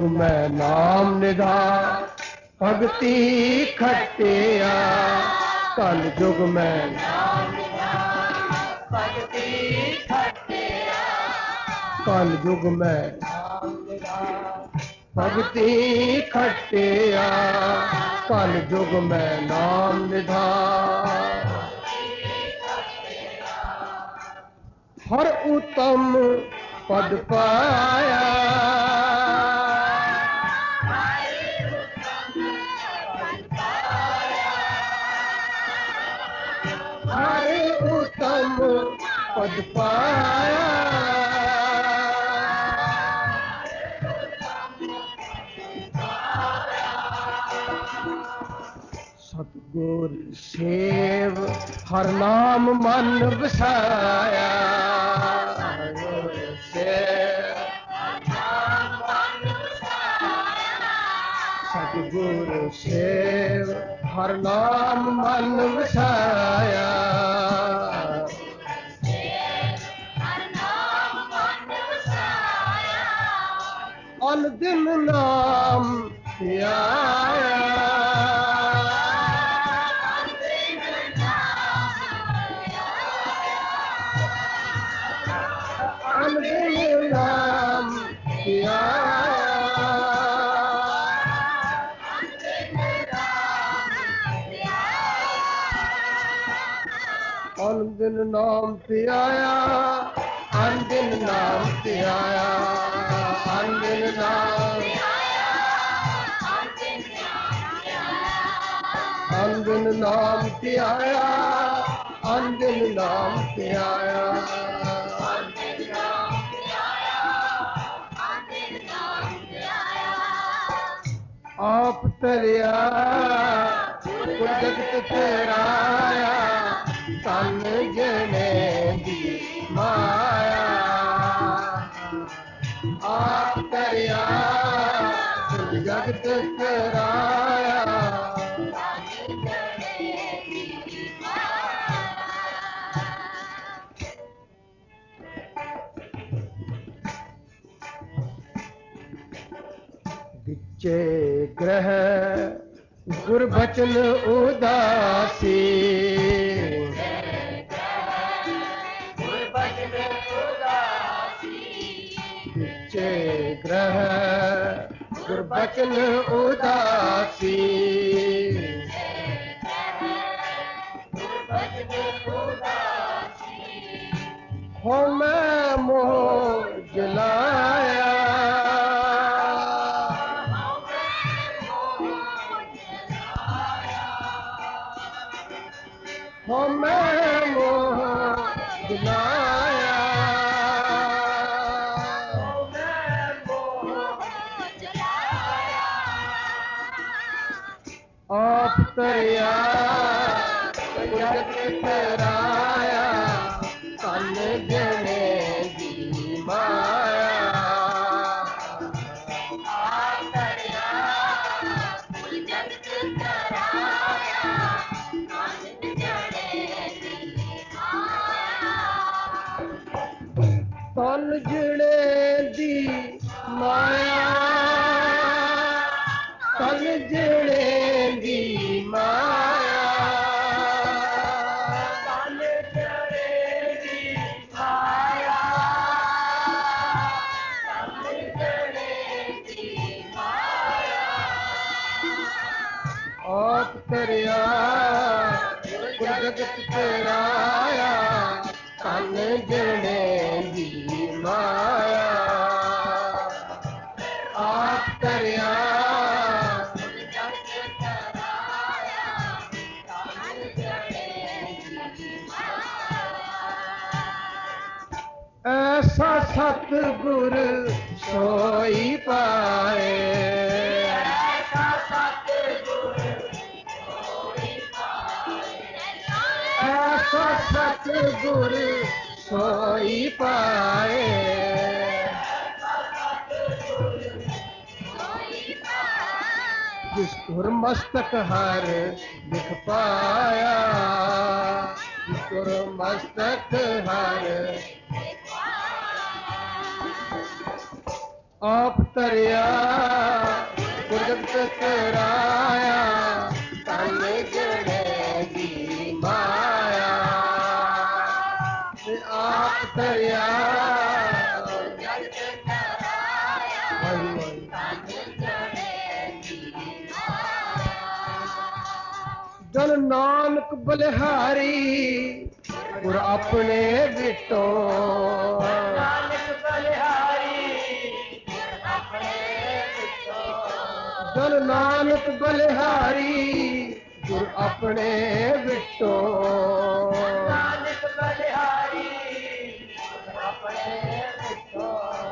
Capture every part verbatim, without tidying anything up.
जुग में नाम निधान भगति खटिया कल जुग में नाम निधान भगति खटिया कल जुग में नाम निधान भगति खटिया कल जुग में नाम निधान हर उत्तम पद पाया हर उत्तम पद पाया सतगुर सेव हर नाम मन बसाया सतगुर सेव हर नाम मन बसाया अन दिन नाम ध्याया अन दिन नाम ध्याया अन दिन नाम ध्याया अन दिन नाम ध्याया अन दिन नाम अन दिन नाम ध्याया अन दिन नाम ध्याया आप तरिया जगत तेराया तन जने दी माया आप तरिया जगत तेराया विचे ग्रह गुरबचन उदासी विचे ग्रह गुरबचन उदासी हो मैं मोह जलाया हो मैं मोह जलाया हो मैं मोह जलाया आप तरिया जगत तराया तन जने दी माया आप तरिया जगत तराया तन जड़े दी माया तन जड़े दी माया तन जड़े दी माया तन जड़े दी माया आप तरिया जगत तेराया तन जड़े दी माया आप तरिया ऐसा सतगुर सोई पाए ऐसा सतगुर सोई पाए ऐसा सतगुर सोई पाए जिस मस्तक हर लिख पाया जिस मस्तक हर आप तरिया गुरजगत कराया तन जड़ेगी माया आप तरिया जन नानक बलिहारी गुर अपने बिटो नानक बलिहारी जन नानक बलिहारी गुर अपने बिटो नानक बलिहारी अपने बिटो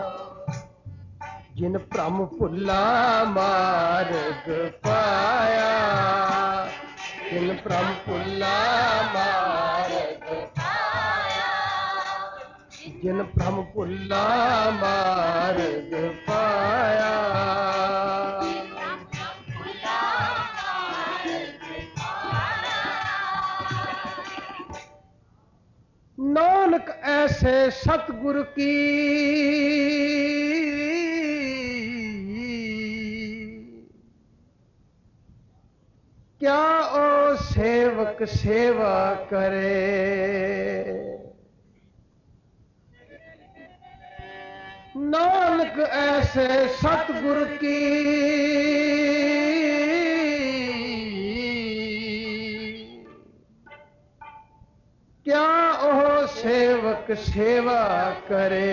जिन भ्रम भुला मार्ग पाया जिन भ्रम भुला मार्ग पाया जिन भ्रम भुला मार्ग पाया नानक ऐसे सतगुरु की क्या ओ सेवक सेवा करे नानक ऐसे सतगुरु की क्या ओ सेवक सेवा करे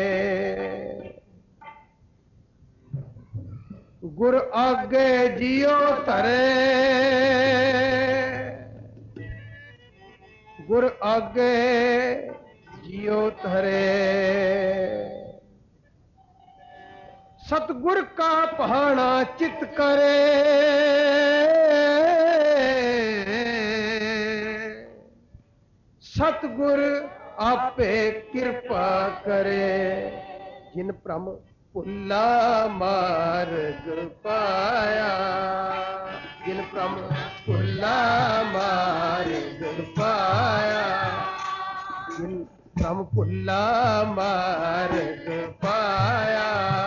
गुर आगे जियो धरे गुर आगे जियो धरे सतगुर का पहाड़ा चित करे सतगुर आपे कृपा करे जिन भ्रम भुला मार्ग पाया जिन भ्रम भुला मार्ग पाया जिन भ्रम भुला मार्ग पाया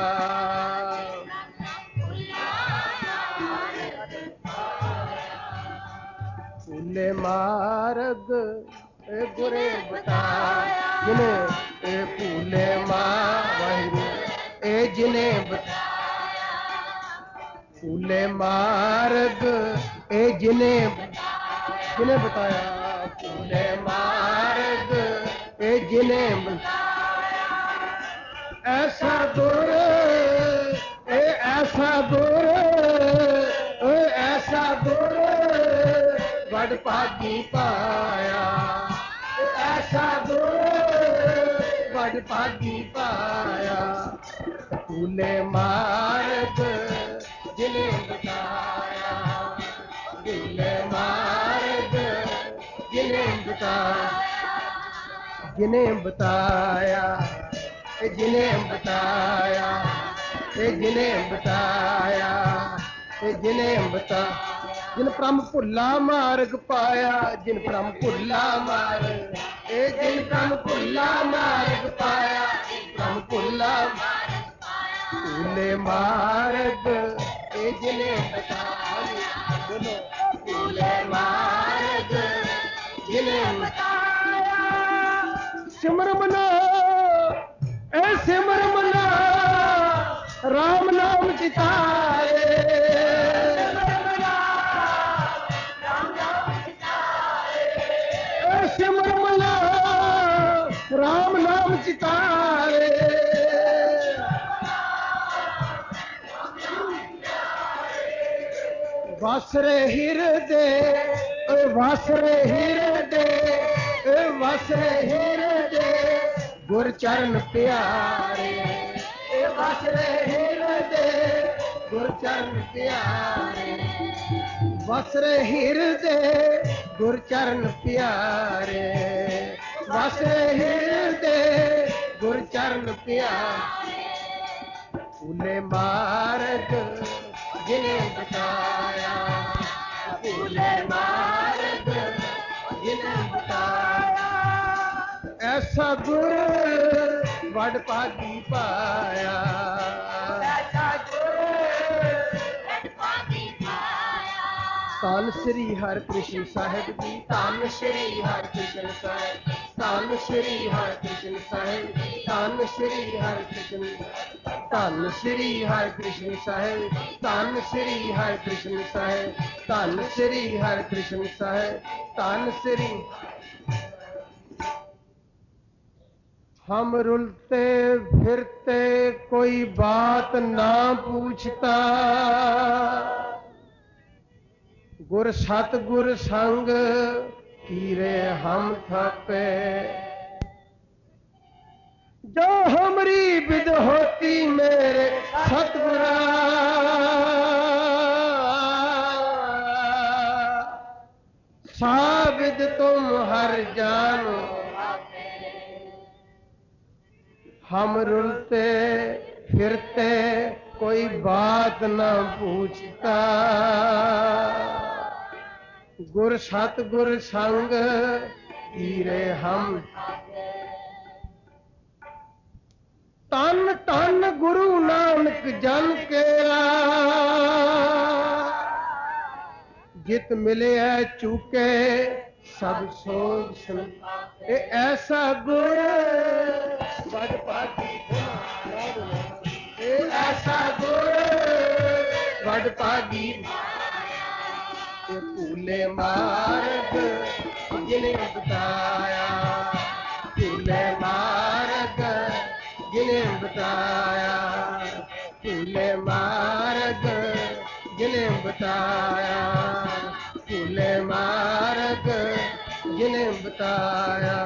भूले मार्ग गुरे बताया जिने ए भूले मार्ग ए जिने बताया भूले मार्ग ए जिने जिने बताया भूले मार्ग ए जिने बताया ऐसा दूर ए ऐसा दूर ए ऐसा दूर बड़ भागी पाया ऐसा दूर बड़ भागी पाया भूले मार्ग जिन्हें बताया भूले मार्ग जिन्हें बताया जिन्हें बताया जिन्हें बताया जिन्हें बताया जिन्हें बता जिन भ्रम भुला मार्ग पाया जिन भ्रम भुला मार्ग ए जिन भ्रम भुला मार्ग पाया भ्रम भुला भूले मार्ग ए जिन्हें बताया बोलो भूले मार्ग जिन्हें बताया सिमर मना ए सिमर मना राम नाम चिताए सिमर मना राम नाम चितारे वासरे हिरदे वासरे हिरदे वासरे हिरदे गुर चरण प्यारे वासरे हिरदे गुर चरण प्यारे वासरे हिरदे गुर चरण प्यारे वासरे हिरदे गुर चरण प्यारे भूले मार्ग जिन्हें बताया भूले मार्ग जिन्हें बताया ऐसा गुर वड भागी पाया ਧੰਨ ਸ੍ਰੀ ਹਰਿਕ੍ਰਿਸ਼ਨ ਸਾਹਿਬ ਜੀ, ਧੰਨ ਸ੍ਰੀ ਹਰਿਕ੍ਰਿਸ਼ਨ ਸਾਹਿਬ, ਧੰਨ ਸ੍ਰੀ ਹਰਿਕ੍ਰਿਸ਼ਨ ਸਾਹਿਬ, ਧੰਨ ਸ੍ਰੀ ਹਰਿਕ੍ਰਿਸ਼ਨ, ਧੰਨ ਸ੍ਰੀ ਹਰਿਕ੍ਰਿਸ਼ਨ ਸਾਹਿਬ, ਧੰਨ ਸ੍ਰੀ ਹਰਿਕ੍ਰਿਸ਼ਨ ਸਾਹਿਬ, ਧੰਨ ਸ੍ਰੀ ਹਰਿਕ੍ਰਿਸ਼ਨ ਸਾਹਿਬ, ਧੰਨ ਸ੍ਰੀ। हम रुलते फिरते कोई बात ना पूछता, गुर सतगुर संग कीरे हम थापे, जो हमरी विद होती मेरे सतगुरा, साबिद तुम हर जानो। हम रुलते फिरते कोई बात न पूछता, गुर सतगुर संग कीरे हम। तन तन गुरु नानक जन केरा, जित मिले है चूके सब सोच सुन। ए ऐसा गुर बड़ पागी, ए ऐसा गुर बड़ पागी, ए भूले मार्ग जिन्हें बताया, भूले मार्ग जिन्हें बताया, भूले मार्ग जिन्हें बताया, भूले मार्ग जिन्हें बताया।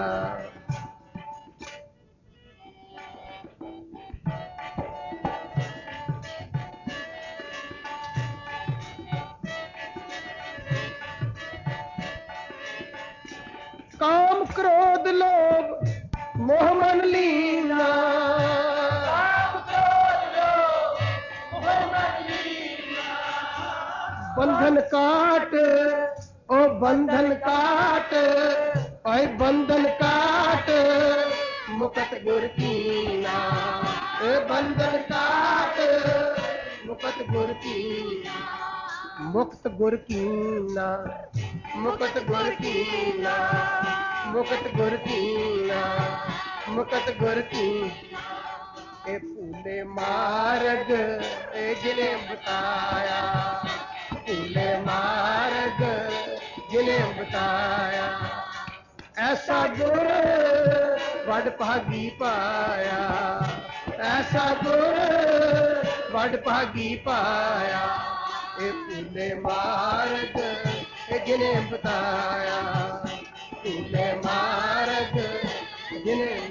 काम क्रोध लोभ मोह मन लीना, काम क्रोध लोभ मोह मन लीना, बंधन काट ओ बंधन काट, ओए बंधन काट मुकत गुर कीना, ए बंधन काट मुकत गुर कीना, मुक्त गुर कीना, मुकत गुर कीना, मुकत गुर कीना, मुकत गुर की। ए भूले मार्ग ए जिन्हें बताया, भूले मार्ग जिन्हें बताया, ऐसा गुर वड भागी पाया, ऐसा गुर वड भागी पाया। ए भूले मार्ग ए जिन्हें बताया, भूले मार्ग जिन्हें।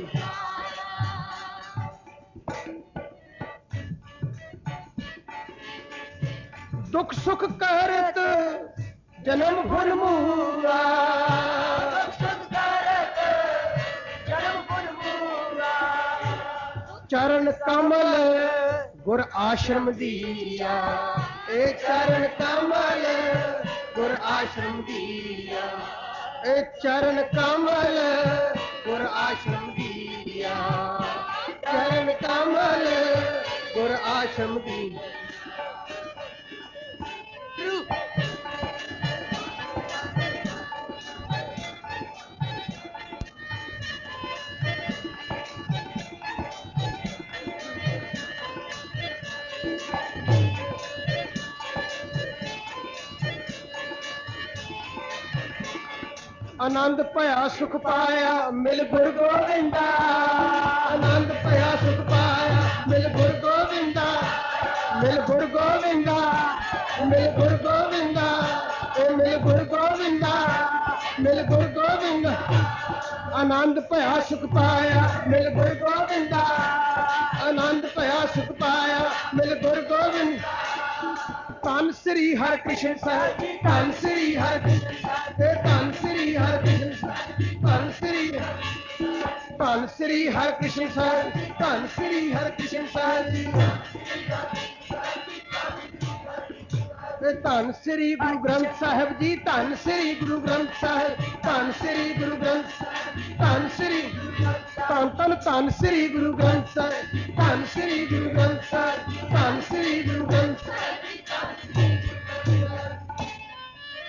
दुख सुख करत जन्म फुल मूला, दुख सुख करत जन्म फुल मूला, चरण कमल गुर आश्रम दिया, ए चरण कमल गुर आश्रम दिया, ए चरण कमल गुर आश्रम दिया, चरण कमल गुर आश्रम दिया। आनंद पया सुख पाया मिल गुर गोविंदा, आनंद पया सुख पाया मिल गुर गोविंदा, मिल गुर गोविंदा, मिल गुर गोविंदा, ए मिल गुर गोविंदा, मिल गुर गोविंदा। आनंद पया सुख पाया मिल गुर गोविंदा, आनंद पया सुख पाया मिल गुर गोविंदा। धन श्री हरिकृष्ण साहिब, धन श्री हरिकृष्ण साहिब, धन श्री हरिकृष्ण साहिब, धन श्री धन श्री हरिकृष्ण साहिब, धन श्री हरिकृष्ण साहिब, धन श्री गुरु ग्रंथ साहिब जी, धन श्री गुरु ग्रंथ साहिब, धन श्री गुरु ग्रंथ, धन श्री धन धन धन श्री गुरु ग्रंथ साहिब, धन श्री गुरु ग्रंथ साहिब, धन श्री गुरु ग्रंथ साहिब।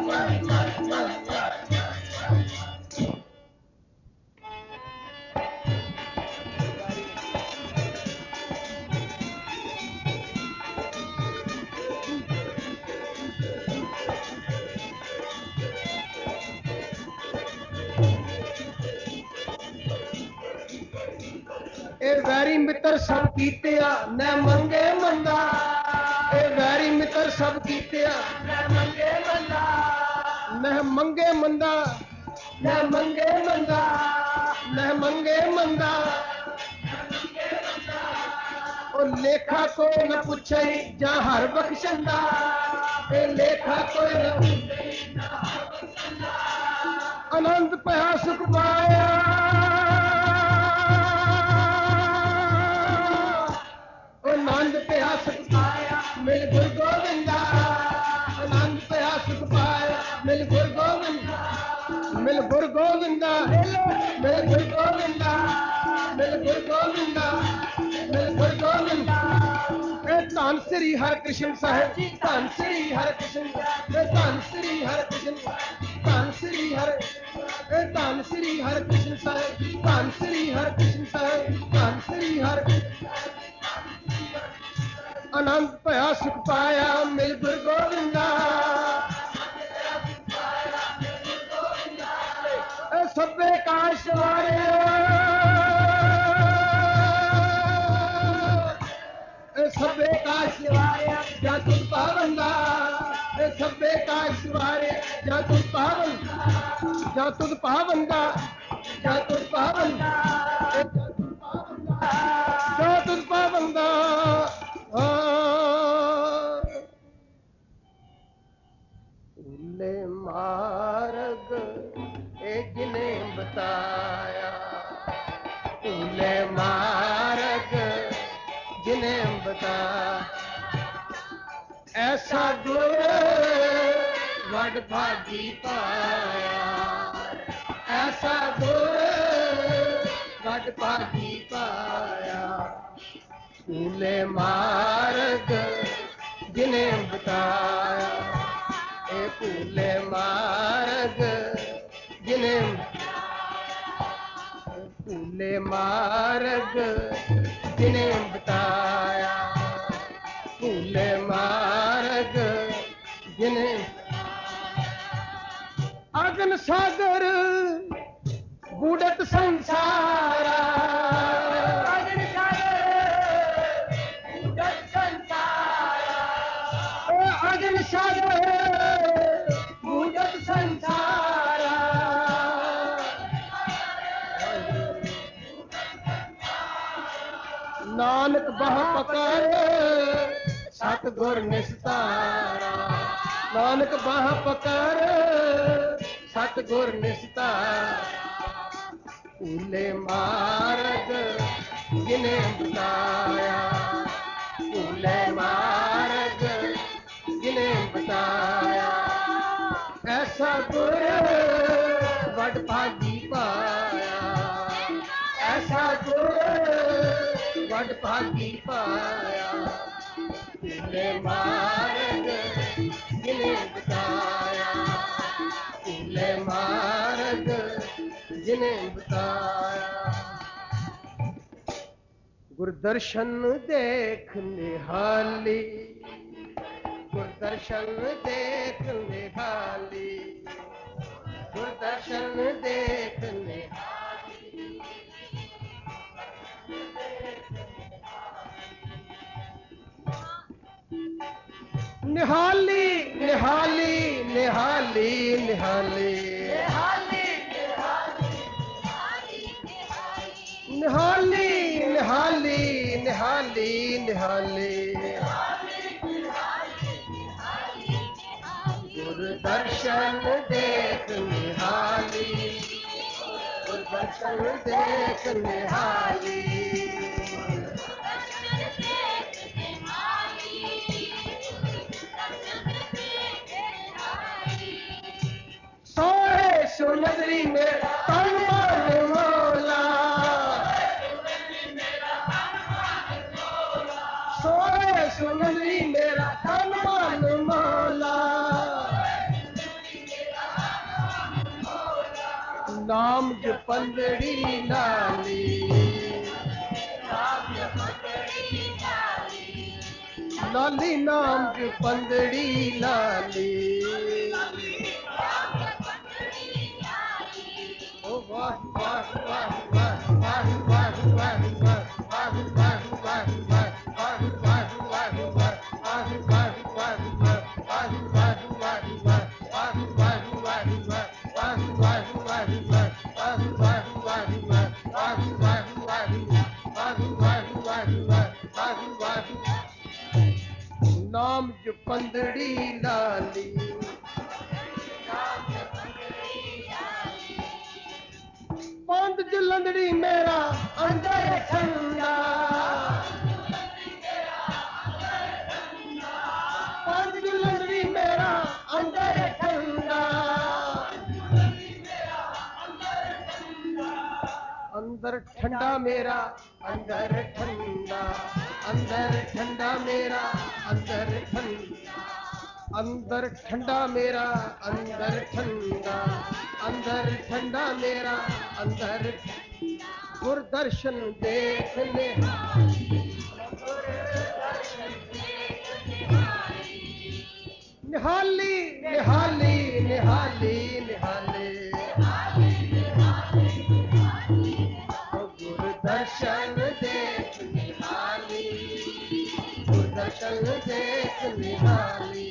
ਇਹ ਵੈਰੀ ਮਿੱਤਰ ਸਭ ਕੀਤਿਆ ਨੈ ਮੰਗੇ ਮੰਦਾ ਇਹ ਵੈਰੀ ਮਿੱਤਰ ਸਭ ਕੀਤਿਆ ਨੈ ਮੰਗੇ ਮੰਦਾ ਨਹਿ ਮੰਗੇ ਮੰਦਾ ਨਹਿ ਮੰਗੇ ਮੰਦਾ ਨਹਿ ਮੰਗੇ ਮੰਦਾ ਉਹ ਲੇਖਾ ਕੋਈ ਨਾ ਪੁੱਛੇ ਜਾਂ ਹਰ ਬਖਸ਼ੰਦਾ ਇਹ ਲੇਖਾ ਕੋਈ ਨਾ ਪੁੱਛੇ ਜਾਂ ਹਰ ਬਖਸ਼ੰਦਾ ਆਨੰਦ ਭਇਆ ਸੁਖ ਪਾਇਆ ਉਹ ਆਨੰਦ ਭਇਆ ਸੁਖ ਪਾਇਆ ਮਿਲ ਗੁਰ ਗੋਬਿੰਦਾ ਆਨੰਦ ਭਇਆ ਸੁਖ ਪਾਇਆ ਮਿਲ ਗੁਰ ਗੋਬਿੰਦਾ ਮਿਲ ਗੁਰ ਗੋਬਿੰਦਾ ਮਿਲ ਗੁਰ ਗੋਬਿੰਦਾ ਮਿਲ ਗੁਰ ਗੋਬਿੰਦਾ ਮਿਲ ਗੁਰ ਗੋਬਿੰਦਾ ਇਹ ਧੰਨ ਸ੍ਰੀ ਹਰਿ ਕ੍ਰਿਸ਼ਨ ਸਾਹਿਬ ਜੀ ਧੰਨ ਸ੍ਰੀ ਹਰਿ ਕ੍ਰਿਸ਼ਨ ਇਹ ਧੰਨ ਸ੍ਰੀ ਹਰਿ ਕ੍ਰਿਸ਼ਨ ਧੰਨ ਸ੍ਰੀ ਹਰਿ ਇਹ ਧੰਨ ਸ੍ਰੀ ਹਰਿ ਕ੍ਰਿਸ਼ਨ ਸਾਹਿਬ ਧੰਨ ਸ੍ਰੀ ਹਰਿ ਕ੍ਰਿਸ਼ਨ ਸਾਹਿਬ ਧੰਨ ਸ੍ਰੀ ਹਰਿ ਆਨੰਦ ਭਇਆ ਸੁਖ ਪਾਇਆ ਮਿਲ ਗੁਰ ਗੋਬਿੰਦਾ ਇਹ ਸਭੇ ਕਾਸ਼ ਵਾਰੇ ਇਹ ਸਭੇ ਕਾਸ਼ ਵਾਰੇ ਜਾਂ ਤੁਧ ਪਾਵੰਦਾ ਇਹ ਸਭੇ ਕਾਸ਼ ਵਾਰੇ ਜਾਂ ਤੁਧ ਪਾਵੰਦਾ ਜਾਂ ਤੁਧ ਪਾਵੰਦਾ ਜਾਂ ਤੁਧ ਪਾਵੰਦਾ ਜਾਂ ਤੁਧ ਪਾਵੰਦਾ ਲੇ ਮਾਰਗ ਇਹ ਜਿਨੇ ਬਤਾਇਆ ਲੇ ਮਾਰਗ ਜਿਨੇ ਬਤਾਇਆ ਐਸਾ ਗੁਰ ਵਡ ਭਾਗੀ ਪਾਇਆ ਐਸਾ ਗੁਰ ਵਡ ਭਾਗੀ ਪਾਇਆ ਲੇ ਮਾਰਗ ਜਿਨੇ ਬਤਾਇਆ ਇਹ ਭੂਲੇ ਮਾਰਗ ਜਿਨੇ ਭੂਲੇ ਮਾਰਗ ਜਿਨੇ ਬਤਾਇਆ ਭੂਲੇ ਮਾਰਗ ਜਿਨੇ ਅਗਨ ਸਾਗਰ ਬੂੜਤ ਸੰਸਾਰਾ ਅਗਨ ਸਾਗਰ ਬੂੜਤ ਸੰਸਾਰਾ ਉਹ ਅਗਨ ਸਾਗਰ ਬੂੜਤ ਸੰਸਾਰਾ ਨਾਨਕ ਬਾਹ ਪਕੜ ਸਤਿਗੁਰ ਨਿਸਤਾਰਾ ਨਾਨਕ ਬਾਹ ਪਕੜ ਸਤਿਗੁਰ ਨਿਸਤਾਰਾ ਭੂਲੇ ਮਾਰਗ ਜਿਨੇ ਬਤਾਇਆ ਭੂਲੇ ਮਾਰਗ ਜਿਨੇ ਬਤਾਇਆ ਐਸਾ ਗੁਰ ਵਡ ਭਾਗੀ ਪਾਇਆ ਐਸਾ ਗੁਰ ਵਡ ਭਾਗੀ ਪਾਇਆ ਭੂਲੇ ਮਾਰਗ ਜਿਨੇ ਬਤਾਇਆ ਭੂਲੇ ਮਾਰਗ ਜਿਨੇ ਬਤਾਇਆ ਗੁਰਦਰਸ਼ਨ ਦੇਖ ਨਿਹਾਲੀ ਗੁਰਦਰਸ਼ਨ ਦੇਖ ਨਿਹਾਲੀ ਗੁਰਦਰਸ਼ਨ ਦੇਖ ਨਿਹਾਲੀ ਨਿਹਾਲੀ ਨਿਹਾਲੀ ਨਿਹਾਲੀ ਨਿਹਾਲੀ ਨਿਹਾਲੀ ਨਿਹਾਲੀ ਨਿਹਾਲੀ ਨਿਹਾਲੀ ਗੁਰਦਰਸ਼ਨ ਦੇਖ ਨਿਹਾਲੀ ਗੁਰਦਰਸ਼ਨ ਦੇਖ ਨਿਹਾਲੀ ਸੋਏ ਸੁਨਦਰੀ ਮੇਰਾ ਤਨ ਮਨ ਮੋਲਾ ਸੋਏ ਸੁਨਦਰੀ ਮੇਰਾ ਤਨ ਮਨ ਮੋਲਾ ਨਾਮ ਜਪੰਦੜੀ ਲਾਲੀ ਨਾਮ ਜਪੰਦੜੀ ਲਾਲੀ ਲਾਲੀ ਨਾਮ ਜਪੰਦੜੀ ਲਾਲੀ ਵਾਹ ਵਾਹ ਵਾਹ ਵਾਹ ਵਾਹ ਵਾਹ ਵਾਹ पंदड़ी लाली पंद जुलंदड़ी मेरा अंदर ठंडा पंद जुलंदड़ी मेरा अंदर ठंडा अंदर ठंडा मेरा अंदर ठंडा अंदर ठंडा मेरा अंदर ठंडा अंदर ठंडा मेरा अंदर ठंडा अंदर ठंडा मेरा अंदर गुरदर्शन देखने निहाली निहाली निहाली निहाली गुरदर्शन देख निहाली गुरदर्शन देख निहाली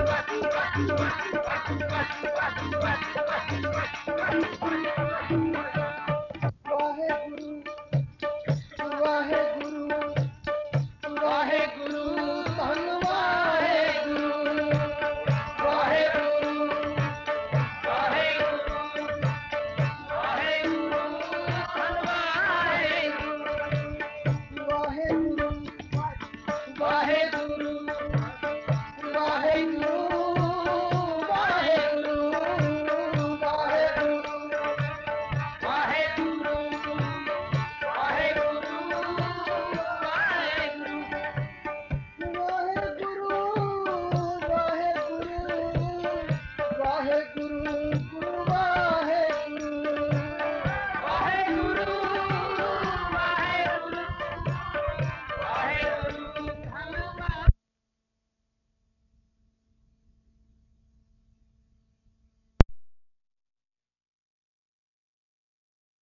Thank you.